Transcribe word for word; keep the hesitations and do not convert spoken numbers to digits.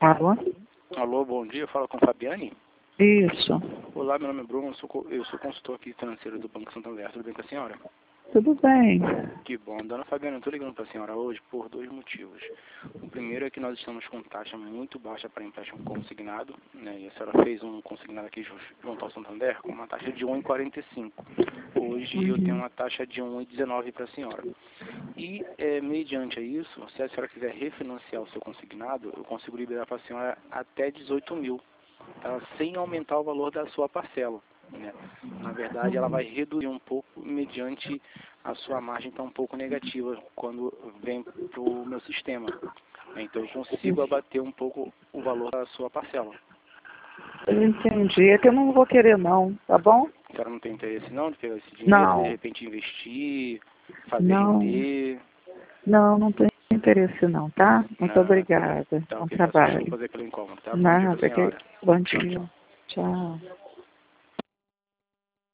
Alô? Alô, bom dia. Fala com Fabiane. Isso. Olá, meu nome é Bruno. Eu sou, co- eu sou consultor aqui financeiro do Banco Santander. Tudo bem com a senhora? Tudo bem. Que bom. Dona Fabiane, eu estou ligando para a senhora hoje por dois motivos. O primeiro é que nós estamos com taxa muito baixa para empréstimo consignado, né? E a senhora fez um consignado aqui ju- junto ao Santander com uma taxa de um vírgula quarenta e cinco. Hoje eu tenho uma taxa de um vírgula dezenove para a senhora. E, é, mediante a isso, se a senhora quiser refinanciar o seu consignado, eu consigo liberar para a senhora até dezoito mil, tá? Sem aumentar o valor da sua parcela, né? Na verdade, ela vai reduzir um pouco mediante a sua margem estar um pouco negativa quando vem para o meu sistema. Então, eu consigo abater um pouco o valor da sua parcela. Eu entendi. É que eu não vou querer não, tá bom? A senhora não tem interesse não de pegar esse dinheiro, Não. de repente investir, fazer Não. render? Não, não tenho interesse não, tá? Muito Não, obrigada. tá Bom ok. Peço trabalho. desculpas aí pelo incômodo, tá? Bom dia Nada, pra que... senhora. Bom dia. Tchau.